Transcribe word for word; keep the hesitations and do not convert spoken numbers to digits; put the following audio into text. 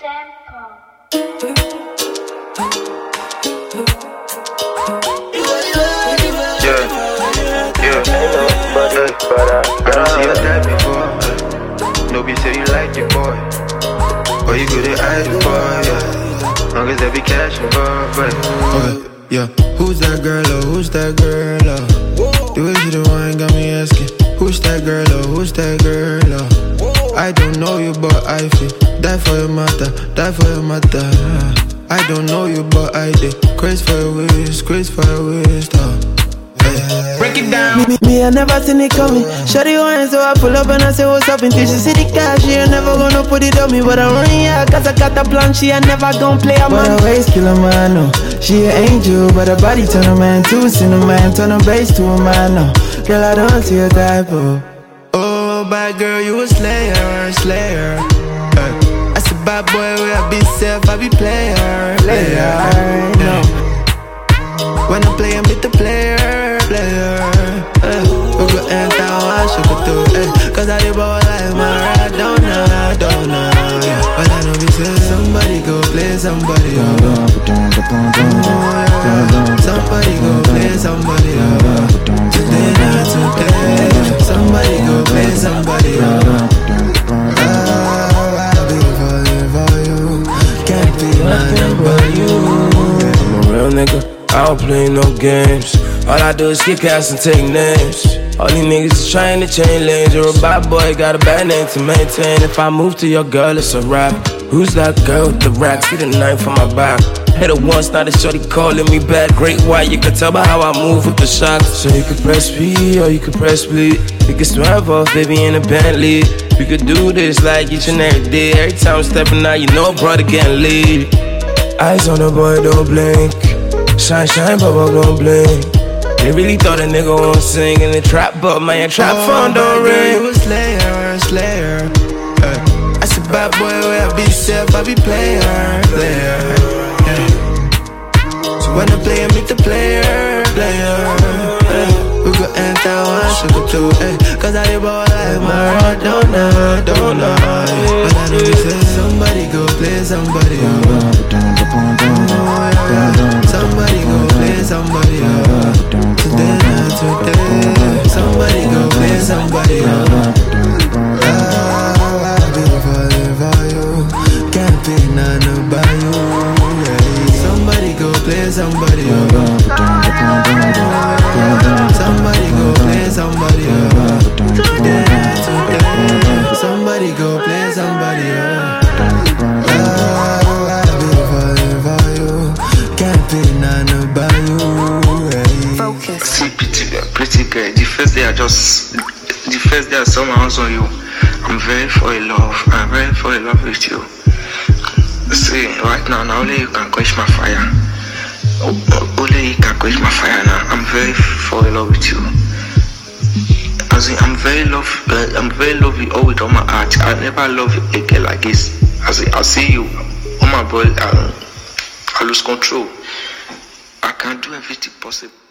But uh, I don't see your dad before. Nobody say you like your boy, or you good at hiding for, yeah. Long as there be cash involved, but okay, yeah. Who's that girl, oh, who's that girl, oh? The way she the one got me asking, who's that girl, oh, who's that girl, oh? I don't know you, but I feel die for your mother, die for your mother. I don't know you, but I did crazy for your waist, crazy for your waist, oh. Break it down. Me, me, me, I never seen it coming. Shawty wine, so I pull up and I say what's up. Until she see the cash, she ain't never gonna put it on me. But I'm running, yeah, cause I got a plan. She ain't never gonna play a man. But her waist kill a man, no. She an angel, but her body turn a man to cinnamon. Turn a bass to a man, no. Girl, I don't see a type, oh. Oh, bad girl, you a slayer, slayer. uh, I said bad boy, where I be self, I be player, player, no. When I'm playing with the player, player, eh. We go enter one, she go do, eh. Cause I live all like Maradona, Maradona, yeah. But I know we say somebody go play somebody, oh, yeah. Somebody go play somebody, oh. Today, not today. Somebody go play somebody, oh. Oh, I'll be falling for you. Can't be nothing but you. I'm a real nigga, I don't play no games. All I do is kick ass and take names. All these niggas is trying to change lanes. You're a bad boy, got a bad name to maintain. If I move to your girl, it's a rap. Who's that girl with the racks? See the knife on my back. Hit her once, now the shorty calling me back. Great white, you can tell by how I move with the shots. So you can press P or you can press bleed. You can swerve off, baby, in a Bentley. We could do this like each and every day. Every time I'm stepping out, you know a brother getting lead. Eyes on the boy, don't blink. Shine, shine, but I don't blink. They really thought a nigga won't sing in the trap, but my trap oh, phone don't ring. You a slayer, slayer. uh, I said bad boy, where I be self, I be player, player, yeah. So when I play, I meet the player, player, yeah. We go enter one, she go two, eh. Cause I live all like Maradona, don't know, yeah. But I know you say somebody go play somebody, oh. Somebody go play somebody, oh. Today, not today. Somebody go play somebody, oh. Oh, I'll be falling for you. Can't be none by you, yeah. Somebody go play somebody, oh. Somebody go play somebody, oh. Today, not today. Somebody go play somebody, oh. Oh, I'll be falling for you. Can't be none by you, yeah. Focus. See, pretty girl, pretty girl. The first day I just, the first day I saw my house on you, I'm very fall in love. I'm very fall in love with you. See, right now, now only you can quench my fire. Only you can quench my fire now. I'm very fall in love with you. As in, I'm very love, uh, I'm very love you all with all my heart. I never love a girl like this. As in, I see you, oh my boy, I, I lose control. I can do everything possible.